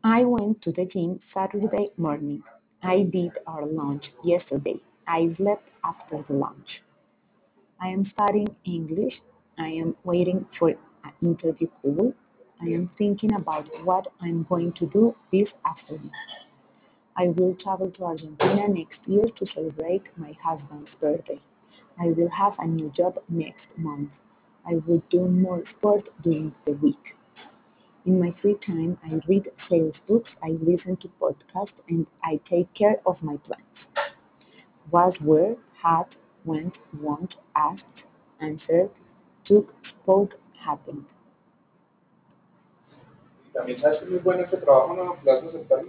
I went to the gym Saturday morning. I did our lunch yesterday. I slept after the lunch. I am studying English. I am waiting for an interview call. I am thinking about what I'm going to do this afternoon. I will travel to Argentina next year to celebrate my husband's birthday. I will have a new job next month. I will do more sport during the week. In my free time, I read sales books, I listen to podcasts, and I take care of my plants. Was, were, had, went, want, asked, answered, took, spoke, happened. También sabes que es muy bueno este trabajo, ¿no? Plaza aceptar